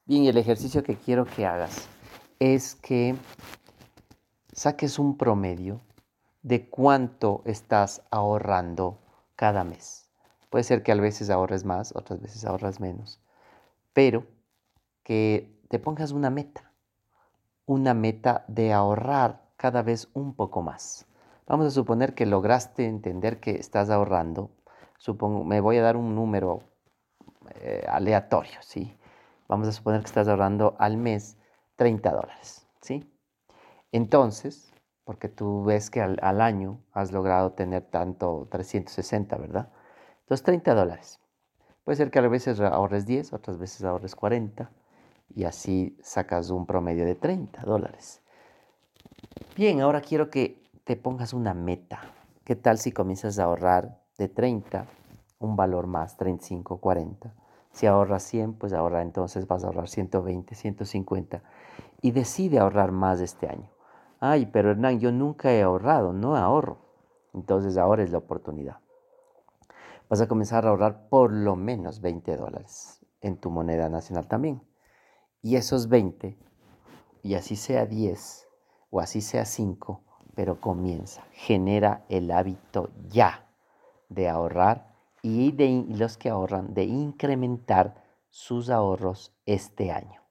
Bien, el ejercicio que quiero que hagas es que saques un promedio de cuánto estás ahorrando cada mes. Puede ser que a veces ahorres más, otras veces ahorras menos, pero que te pongas una meta de ahorrar cada vez un poco más. Vamos a suponer que lograste entender que estás ahorrando. Supongo, me voy a dar un número aleatorio, ¿sí? Vamos a suponer que estás ahorrando al mes $30, ¿sí? Entonces, porque tú ves que al año has logrado tener tanto 360, ¿verdad? Entonces, $30. Puede ser que a veces ahorres 10, otras veces ahorres 40 y así sacas un promedio de $30. Bien, ahora quiero que te pongas una meta. ¿Qué tal si comienzas a ahorrar de 30, un valor más, 35, 40? Si ahorras 100, pues ahora entonces vas a ahorrar 120, 150 y decide ahorrar más este año. Ay, pero Hernán, yo nunca he ahorrado, no ahorro. Entonces ahora es la oportunidad. Vas a comenzar a ahorrar por lo menos $20 en tu moneda nacional también. Y esos 20, y así sea 10 o así sea 5, pero comienza, genera el hábito ya de ahorrar y los que ahorran de incrementar sus ahorros este año.